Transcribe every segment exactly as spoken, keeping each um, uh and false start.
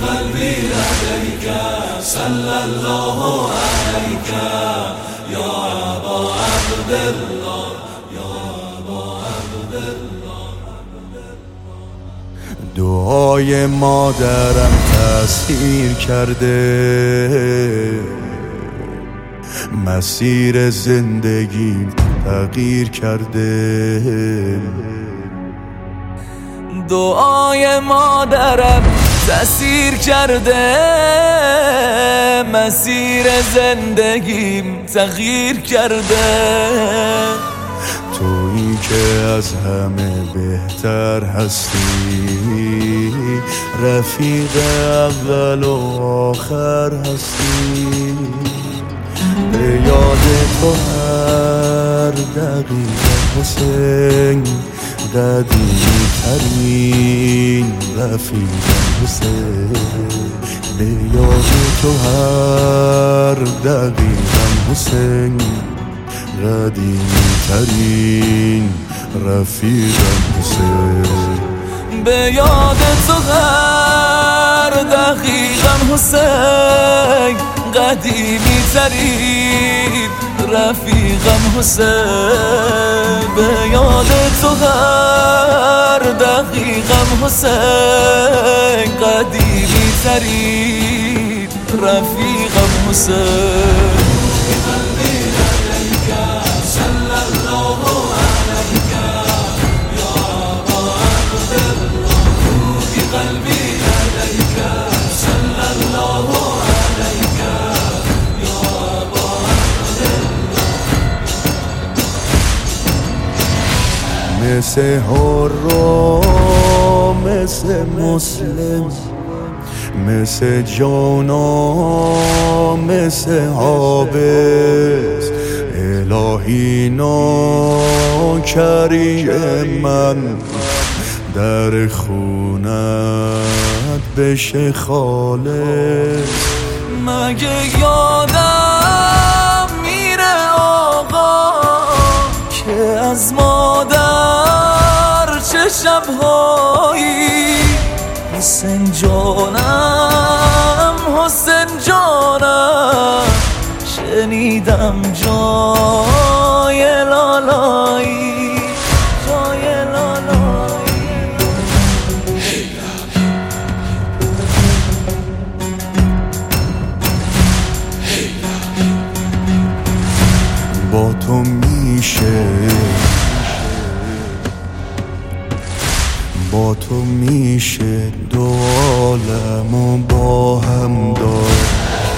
قلبي لديك صلى الله عليك يا أبا عبد الله يا أبا عبد الله. دعای مادرم تأثیر کرده، مسیر زندگیم تغییر کرده. دعای مادرم تأثیر کرده، مسیر زندگیم تغییر کرده. تویی که از همه بهتر هستی، رفیق اول و آخر هستی. به یاد تو هر دقیقه حسین، قدیمی ترین رفیقم حسین. به یاد تو هر دقیقم حسین، قدیمی ترین رفیقم حسین. به یاد تو هر دقیقم حسین، قدیمی ترین رفیقم حسین. به یاد تو هر دقیقم حسین، قدیمی ترین رفیقم حسین. مثل حرام، مثل مسلم، مثل جانا، مثل حابس. الهی ناکری من در خونت بشه خالص. مگه یادم میره آقا که از مادر چه شبهایی. حسین جانم، حسین جانم، شنیدم جای لالایی، جای لالایی. با تو میشه، با تو میشه دو عالمو با هم داشت.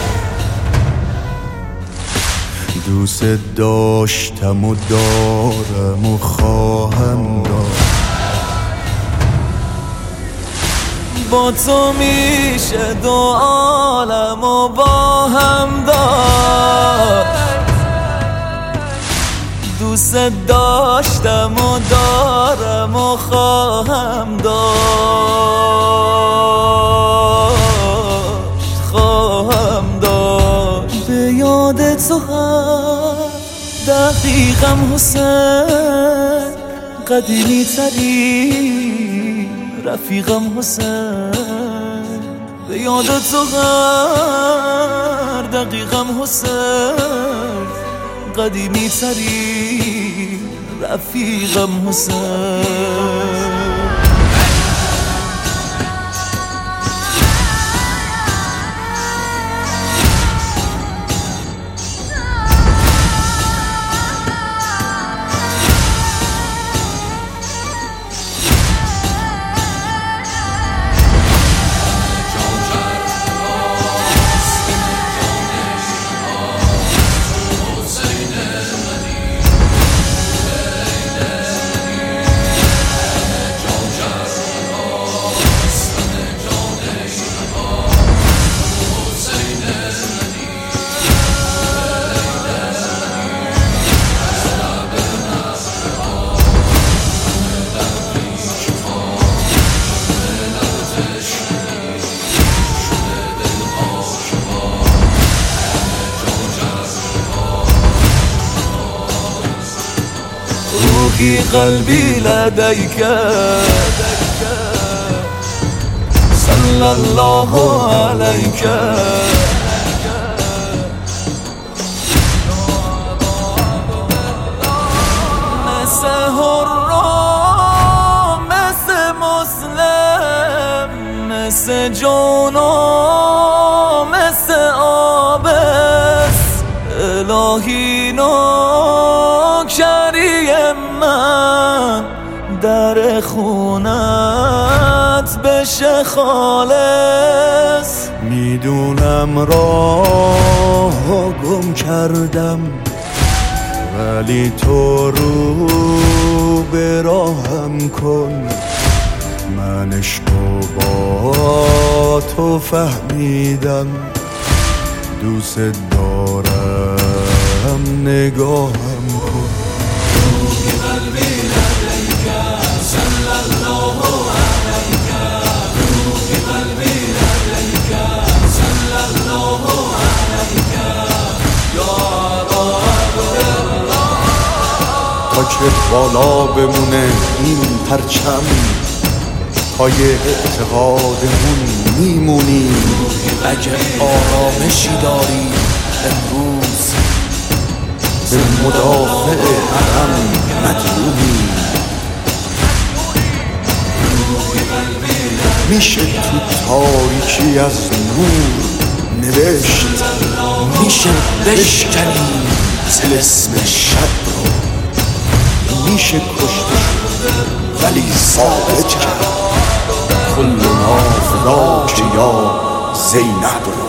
دوست داشتم و دارم و خواهم داشت. با تو میشه دو عالمو با هم داشت. دوست داشتم و دارم و خواهم داشت، خواهم داشت. به یاد تو هر دقیقم حسین، قدیمی ترین رفیقم حسین. به یاد تو هر دقیقم حسین، قدیمی ترین رفیقم حسین. روحي قلبي لديك صلى صلی الله علیک. مثل حرام، مثل مسلم، مثل جانم، مثل آبس، الهی نوکری من در خونت بشه خالص. میدونم راه گم کردم ولی تو رو به راهم کن. من عشقو با تو فهمیدم، دوست دارم نگاهم کن. روح قلبی لدیک صلی الله علیک. روح قلبی لدیک صلی الله علیک. یا ابا عبدالله. تا که بالا بمونه این پرچم، پای اعتقادمون میمونیم. اگه آرامشی داری امروز به مدافع حرم مدیونیم. میشه تو تاریکی از نور نوشت، میشه بشکنیم طلسم شب رو، میشه کشتش ولی ثابت کرد کل ما فداک یا زینب رو.